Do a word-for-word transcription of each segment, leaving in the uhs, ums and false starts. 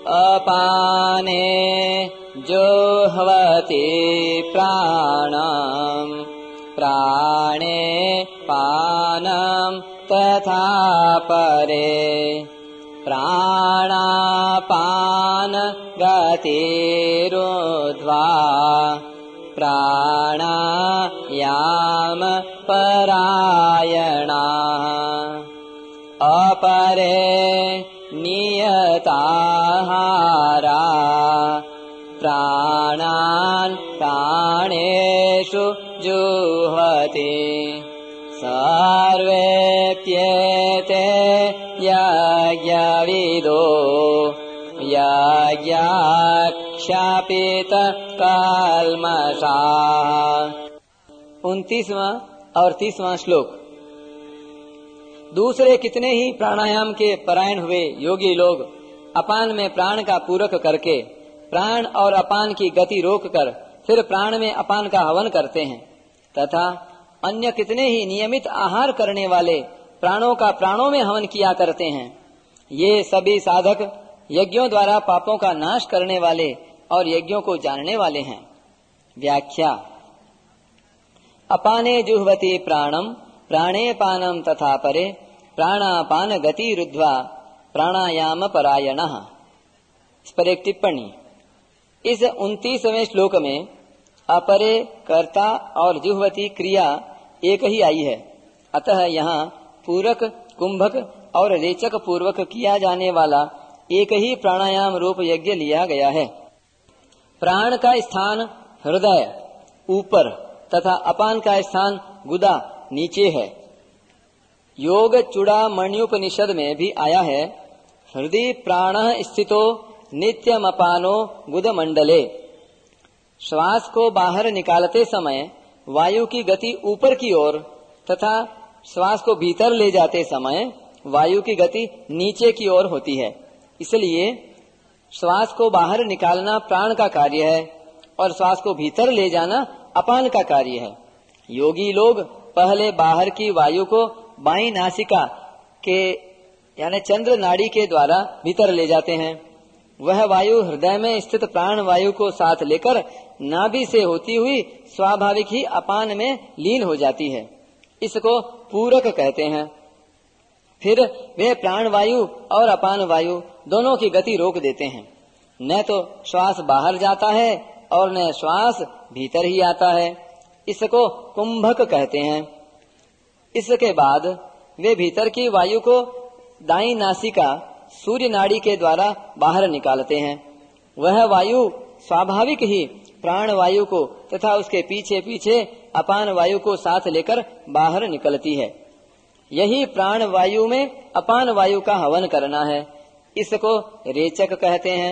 अपाने जुह्वति प्राणं प्राणे पानं तथा परे प्राणापान गतिरुद्ध्वा प्राणायाम परायणाः अपरे नियताहारा प्राणान् प्राणेषु जुह्वति सर्वेप्येते यज्ञविदो यज्ञाक्षापित कल्मषाः। उनतीसवां और तीसवां श्लोक। दूसरे कितने ही प्राणायाम के परायण हुए योगी लोग अपान में प्राण का पूरक करके प्राण और अपान की गति रोककर फिर प्राण में अपान का हवन करते हैं, तथा अन्य कितने ही नियमित आहार करने वाले प्राणों का प्राणों में हवन किया करते हैं। ये सभी साधक यज्ञों द्वारा पापों का नाश करने वाले और यज्ञों को जानने वाले हैं। व्याख्या। अपाने जुह्वति प्राणम प्राणे पानम तथा परे प्राणापान गति रुद्ध्वा प्राणायाम परायणः। इस पर एक टिप्पणी। इस उनतीसवें श्लोक में अपरे कर्ता और जुह्वति क्रिया एक ही आई है, अतः यहाँ पूरक कुंभक और रेचक पूर्वक किया जाने वाला एक ही प्राणायाम रूप यज्ञ लिया गया है। प्राण का स्थान हृदय ऊपर तथा अपान का स्थान गुदा नीचे है। योग चूड़ामण्युपनिषद में भी आया है, हृदय प्राणः स्थितो नित्यमपानो गुदमंडले। श्वास को बाहर निकालते समय वायु की गति ऊपर की ओर तथा श्वास को भीतर ले जाते समय वायु की गति नीचे की ओर होती है। इसलिए श्वास को बाहर निकालना प्राण का कार्य है और श्वास को भीतर ले जाना अपान का कार्य है। योगी लोग पहले बाहर की वायु को बाईं नासिका के यानी चंद्र नाड़ी के द्वारा भीतर ले जाते हैं। वह वायु हृदय में स्थित प्राण वायु को साथ लेकर नाभि से होती हुई स्वाभाविक ही अपान में लीन हो जाती है। इसको पूरक कहते हैं। फिर वे प्राण वायु और अपान वायु दोनों की गति रोक देते हैं। न तो श्वास बाहर जाता है और न श्वास भीतर ही आता है। इसको कुंभक कहते हैं। इसके बाद वे भीतर की वायु को दाईं नासिका सूर्य नाड़ी के द्वारा बाहर निकालते हैं। वह वायु स्वाभाविक ही प्राण वायु को तथा उसके पीछे पीछे अपान वायु को साथ लेकर बाहर निकलती है। यही प्राण वायु में अपान वायु का हवन करना है। इसको रेचक कहते हैं।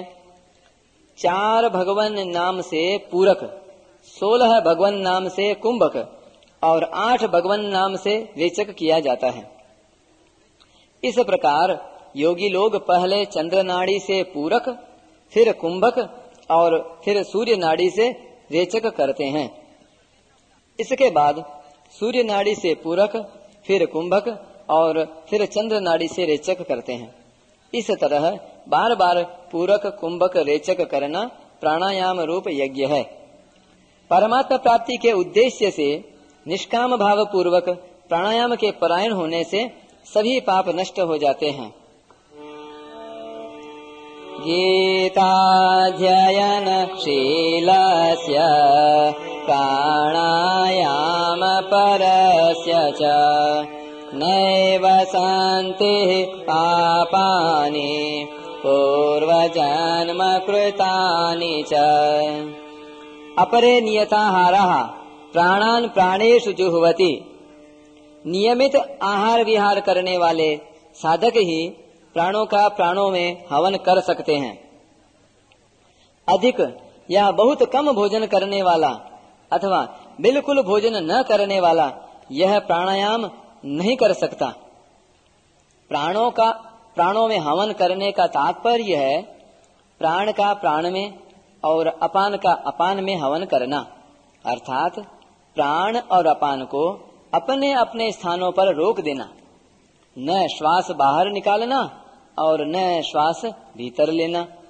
चार भगवान नाम से पूरक, सोलह भगवान नाम से कुंभक और आठ भगवान नाम से रेचक किया जाता है। इस प्रकार योगी लोग पहले चंद्र नाड़ी से पूरक, फिर कुंभक और फिर सूर्य नाड़ी से रेचक करते हैं। इसके बाद सूर्य नाड़ी से पूरक, फिर कुंभक और फिर चंद्र नाड़ी से रेचक करते हैं। इस तरह बार बार पूरक कुंभक रेचक करना प्राणायाम रूप यज्ञ है। परमात्मा प्राप्ति के उद्देश्य से निष्काम भाव पूर्वक प्राणायाम के परायण होने से सभी पाप नष्ट हो जाते हैं। गीताध्ययन शीलस्य प्राणायाम परस्य च नैव शान्तिः पापानि पूर्वजन्म कृतानि च। अपरे नियताहारः प्राणान् प्राणेषु जुह्वति। नियमित आहार विहार करने वाले साधक ही प्राणों का प्राणों में हवन कर सकते हैं। अधिक या बहुत कम भोजन करने वाला अथवा बिल्कुल भोजन न करने वाला यह प्राणायाम नहीं कर सकता। प्राणों का प्राणों में हवन करने का तात्पर्य है प्राण का प्राण में और अपान का अपान में हवन करना, अर्थात प्राण और अपान को अपने अपने स्थानों पर रोक देना, न श्वास बाहर निकालना और न श्वास भीतर लेना।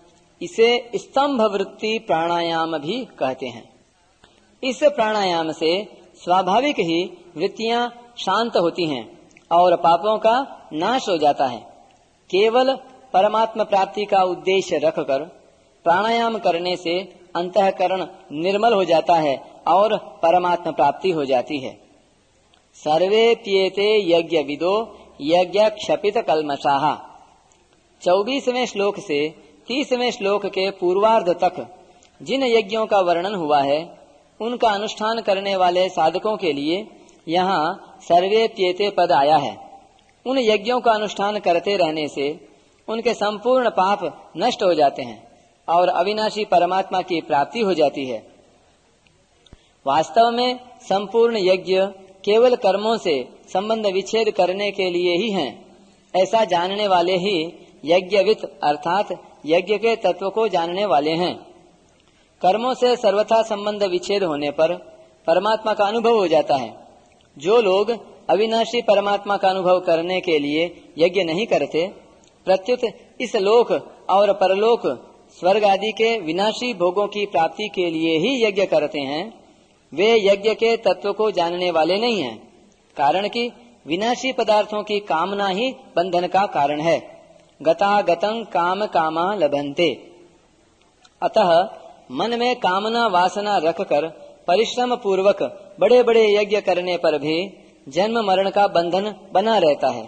इसे स्तंभ वृत्ति प्राणायाम भी कहते हैं। इस प्राणायाम से स्वाभाविक ही वृत्तियां शांत होती हैं और पापों का नाश हो जाता है। केवल परमात्मा प्राप्ति का उद्देश्य रखकर प्राणायाम करने से अंतःकरण निर्मल हो जाता है और परमात्मा प्राप्ति हो जाती है। सर्वे प्येते यज्ञ विदो यज्ञ क्षपित कल्मषाः। चौबीसवें श्लोक से तीसवें श्लोक के पूर्वार्ध तक जिन यज्ञों का वर्णन हुआ है उनका अनुष्ठान करने वाले साधकों के लिए यहाँ सर्वे प्येते पद आया है। उन यज्ञों का अनुष्ठान करते रहने से उनके संपूर्ण पाप नष्ट हो जाते हैं और अविनाशी परमात्मा की प्राप्ति हो जाती है। वास्तव में संपूर्ण यज्ञ केवल कर्मों से संबंध विच्छेद करने के लिए ही हैं। ऐसा जानने वाले ही यज्ञवित अर्थात यज्ञ के तत्व को जानने वाले हैं। कर्मों से सर्वथा संबंध विच्छेद होने पर परमात्मा का अनुभव हो जाता है। जो लोग अविनाशी परमात्मा का अनुभव करने के लिए यज्ञ नहीं करते, प्रत्युत इस लोक और परलोक स्वर्ग आदि के विनाशी भोगों की प्राप्ति के लिए ही यज्ञ करते हैं, वे यज्ञ के तत्व को जानने वाले नहीं हैं। कारण कि विनाशी पदार्थों की कामना ही बंधन का कारण है। गता गतं काम कामा लभन्ते। अतः मन में कामना वासना रखकर परिश्रम पूर्वक बड़े बड़े यज्ञ करने पर भी जन्म मरण का बंधन बना रहता है।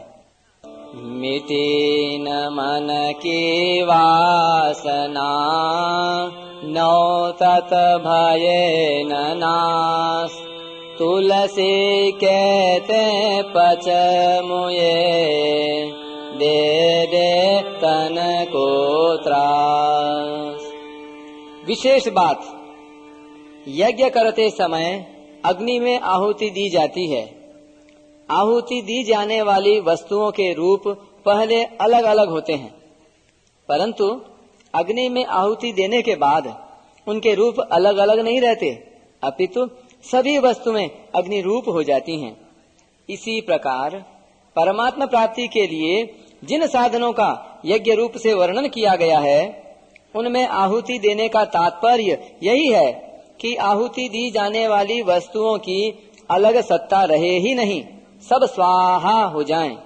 मिटेन मन की वासना नौ तत भयेन नाश। तुलसी कहते पच मुए दे दे तन को त्रास। विशेष बात, यज्ञ करते समय अग्नि में आहुति दी जाती है। आहुति दी जाने वाली वस्तुओं के रूप पहले अलग अलग होते हैं, परंतु अग्नि में आहुति देने के बाद उनके रूप अलग अलग नहीं रहते, अपितु सभी वस्तुएं अग्नि रूप हो जाती हैं। इसी प्रकार परमात्मा प्राप्ति के लिए जिन साधनों का यज्ञ रूप से वर्णन किया गया है, उनमें आहुति देने का तात्पर्य यही है कि आहुति दी जाने वाली वस्तुओं की अलग सत्ता रहे ही नहीं, सब स्वाहा हो जाएं।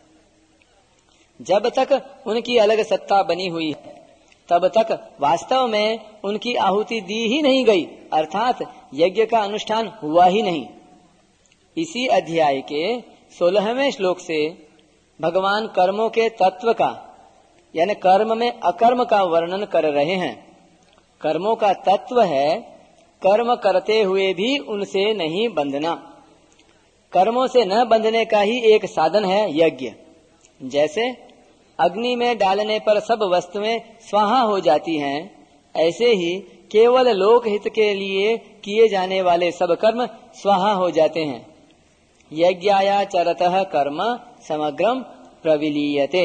जब तक उनकी अलग सत्ता बनी हुई है तब तक वास्तव में उनकी आहुति दी ही नहीं गई, अर्थात यज्ञ का अनुष्ठान हुआ ही नहीं। इसी अध्याय के सोलहवें श्लोक से भगवान कर्मों के तत्व का यानी कर्म में अकर्म का वर्णन कर रहे हैं। कर्मों का तत्व है कर्म करते हुए भी उनसे नहीं बंधना। कर्मों से न बंधने का ही एक साधन है यज्ञ। जैसे अग्नि में डालने पर सब वस्तुएं स्वाहा हो जाती हैं, ऐसे ही केवल लोक हित के लिए किए जाने वाले सब कर्म स्वाहा हो जाते हैं। यज्ञाया चरतः कर्म समग्रम प्रविलीयते।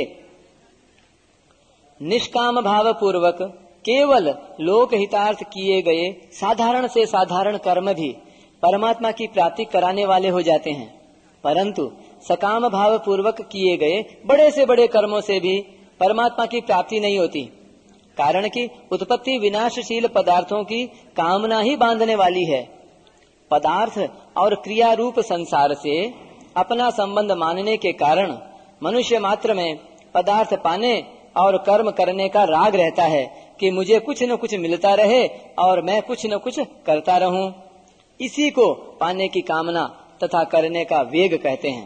निष्काम भाव पूर्वक केवल लोक हितार्थ किए गए साधारण से साधारण कर्म भी परमात्मा की प्राप्ति कराने वाले हो जाते हैं, परंतु सकाम भाव पूर्वक किए गए बड़े से बड़े कर्मों से भी परमात्मा की प्राप्ति नहीं होती। कारण कि उत्पत्ति विनाशशील पदार्थों की कामना ही बांधने वाली है। पदार्थ और क्रिया रूप संसार से अपना संबंध मानने के कारण मनुष्य मात्र में पदार्थ पाने और कर्म करने का राग रहता है कि मुझे कुछ न कुछ मिलता रहे और मैं कुछ न कुछ करता रहूं। इसी को पाने की कामना तथा करने का वेग कहते हैं।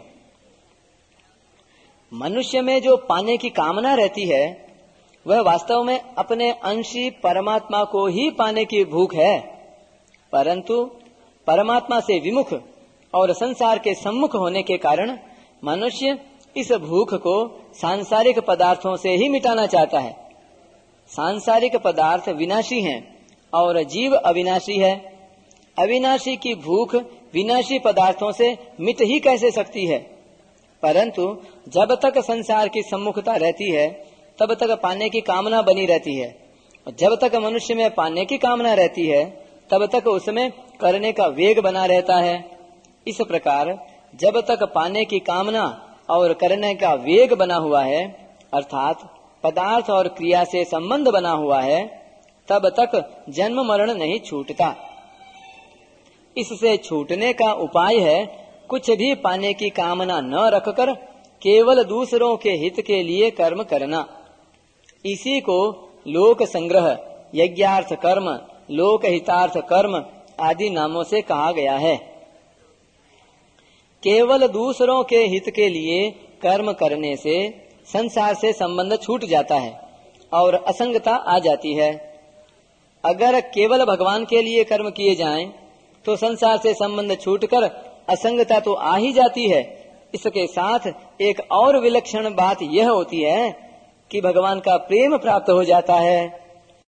मनुष्य में जो पाने की कामना रहती है वह वास्तव में अपने अंशी परमात्मा को ही पाने की भूख है, परंतु परमात्मा से विमुख और संसार के सम्मुख होने के कारण मनुष्य इस भूख को सांसारिक पदार्थों से ही मिटाना चाहता है। सांसारिक पदार्थ विनाशी हैं और जीव अविनाशी है। अविनाशी की भूख विनाशी पदार्थों से मिट ही कैसे सकती है? परंतु जब तक संसार की सम्मुखता रहती है तब तक पाने की कामना बनी रहती है। जब तक मनुष्य में पाने की कामना रहती है तब तक उसमें करने का वेग बना रहता है। इस प्रकार जब तक पाने की कामना और करने का वेग बना हुआ है, अर्थात पदार्थ और क्रिया से संबंध बना हुआ है, तब तक जन्म मरण नहीं छूटता। इससे छूटने का उपाय है कुछ भी पाने की कामना न रखकर केवल दूसरों के हित के लिए कर्म करना। इसी को लोक संग्रह, यज्ञार्थ कर्म, लोक हितार्थ कर्म आदि नामों से कहा गया है। केवल दूसरों के हित के लिए कर्म करने से संसार से संबंध छूट जाता है और असंगता आ जाती है। अगर केवल भगवान के लिए कर्म किए जाएं, तो संसार से संबंध छूटकर असंगता तो आ ही जाती है। इसके साथ एक और विलक्षण बात यह होती है कि भगवान का प्रेम प्राप्त हो जाता है।